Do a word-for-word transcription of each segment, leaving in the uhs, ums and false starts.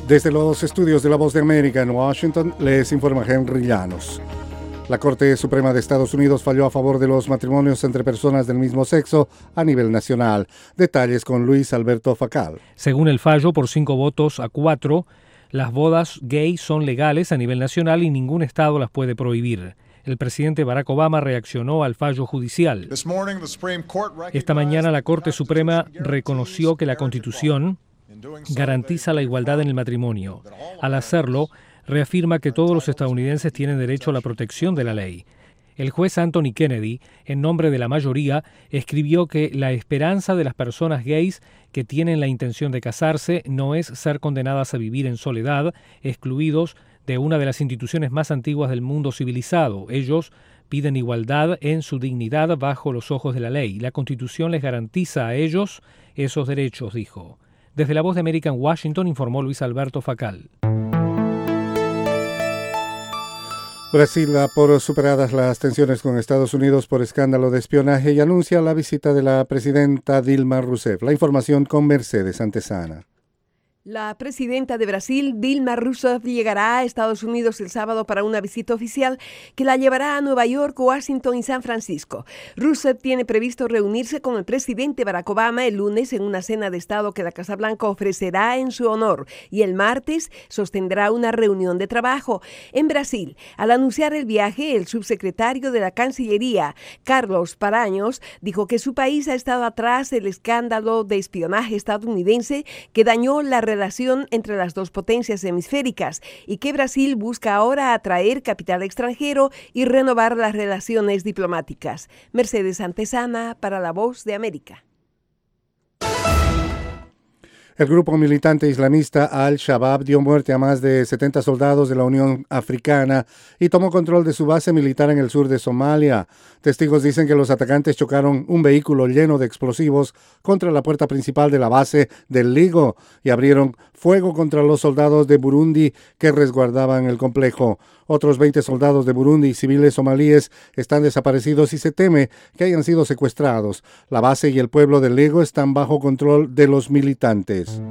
Desde los estudios de La Voz de América en Washington, les informa Henry Llanos. La Corte Suprema de Estados Unidos falló a favor de los matrimonios entre personas del mismo sexo a nivel nacional. Detalles con Luis Alberto Facal. Según el fallo, por cinco votos a cuatro, las bodas gay son legales a nivel nacional y ningún estado las puede prohibir. El presidente Barack Obama reaccionó al fallo judicial. Esta mañana la Corte Suprema reconoció que la Constitución garantiza la igualdad en el matrimonio. Al hacerlo, reafirma que todos los estadounidenses tienen derecho a la protección de la ley. El juez Anthony Kennedy, en nombre de la mayoría, escribió que la esperanza de las personas gays que tienen la intención de casarse no es ser condenadas a vivir en soledad, excluidos de una de las instituciones más antiguas del mundo civilizado. Ellos piden igualdad en su dignidad bajo los ojos de la ley. La Constitución les garantiza a ellos esos derechos, dijo. Desde La Voz de América en Washington informó Luis Alberto Facal. Brasil da por superadas las tensiones con Estados Unidos por escándalo de espionaje y anuncia la visita de la presidenta Dilma Rousseff. La información con Mercedes Antesana. La presidenta de Brasil, Dilma Rousseff, llegará a Estados Unidos el sábado para una visita oficial que la llevará a Nueva York, Washington y San Francisco. Rousseff tiene previsto reunirse con el presidente Barack Obama el lunes en una cena de Estado que la Casa Blanca ofrecerá en su honor y el martes sostendrá una reunión de trabajo. En Brasil, al anunciar el viaje, el subsecretario de la Cancillería, Carlos Paranhos, dijo que su país ha estado atrás del escándalo de espionaje estadounidense que dañó la relación entre las dos potencias hemisféricas y que Brasil busca ahora atraer capital extranjero y renovar las relaciones diplomáticas. Mercedes Antesana para La Voz de América. El grupo militante islamista Al-Shabaab dio muerte a más de setenta soldados de la Unión Africana y tomó control de su base militar en el sur de Somalia. Testigos dicen que los atacantes chocaron un vehículo lleno de explosivos contra la puerta principal de la base del Ligo y abrieron fuego contra los soldados de Burundi que resguardaban el complejo. Otros veinte soldados de Burundi y civiles somalíes están desaparecidos y se teme que hayan sido secuestrados. La base y el pueblo del Ligo están bajo control de los militantes.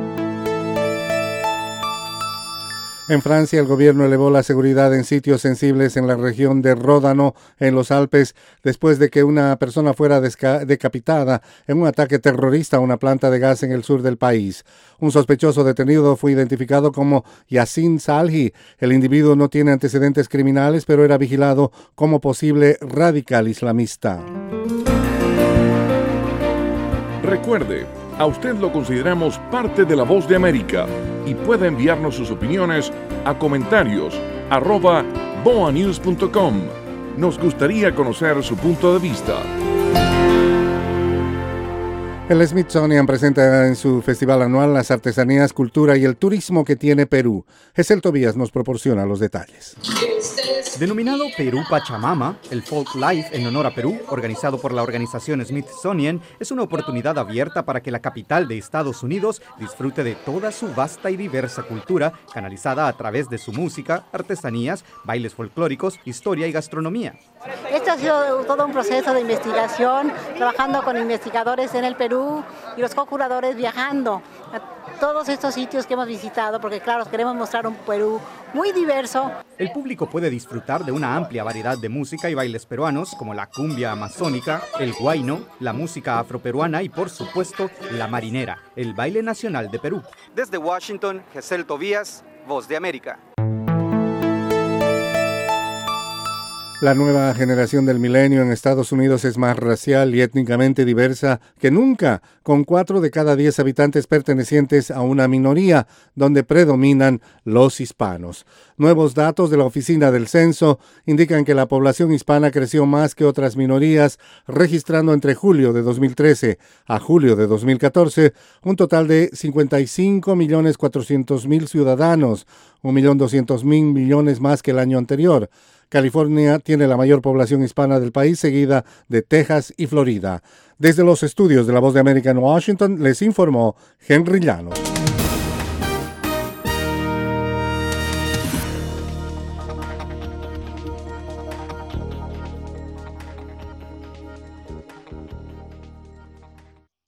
En Francia, el gobierno elevó la seguridad en sitios sensibles en la región de Ródano, en los Alpes, después de que una persona fuera desca- decapitada en un ataque terrorista a una planta de gas en el sur del país. Un sospechoso detenido fue identificado como Yassin Salhi. El individuo no tiene antecedentes criminales, pero era vigilado como posible radical islamista. Recuerde, a usted lo consideramos parte de La Voz de América y puede enviarnos sus opiniones a comentarios arroba boanews punto com. Nos gustaría conocer su punto de vista. El Smithsonian presenta en su festival anual las artesanías, cultura y el turismo que tiene Perú. Gesell Tobías nos proporciona los detalles. Denominado Perú Pachamama, el Folk Life en honor a Perú, organizado por la organización Smithsonian, es una oportunidad abierta para que la capital de Estados Unidos disfrute de toda su vasta y diversa cultura, canalizada a través de su música, artesanías, bailes folclóricos, historia y gastronomía. Esto ha sido todo un proceso de investigación, trabajando con investigadores en el Perú y los co-curadores viajando a todos estos sitios que hemos visitado, porque claro, queremos mostrar un Perú muy diverso. El público puede disfrutar de una amplia variedad de música y bailes peruanos, como la cumbia amazónica, el huayno, la música afroperuana y, por supuesto, la marinera, el baile nacional de Perú. Desde Washington, Gesell Tobías, Voz de América. La nueva generación del milenio en Estados Unidos es más racial y étnicamente diversa que nunca, con cuatro de cada diez habitantes pertenecientes a una minoría, donde predominan los hispanos. Nuevos datos de la Oficina del Censo indican que la población hispana creció más que otras minorías, registrando entre julio de dos mil trece a julio de dos mil catorce un total de cincuenta y cinco millones cuatrocientos mil ciudadanos, un millón doscientos mil millones más que el año anterior. California tiene la mayor población hispana del país, seguida de Texas y Florida. Desde los estudios de La Voz de América en Washington, les informó Henry Llanos.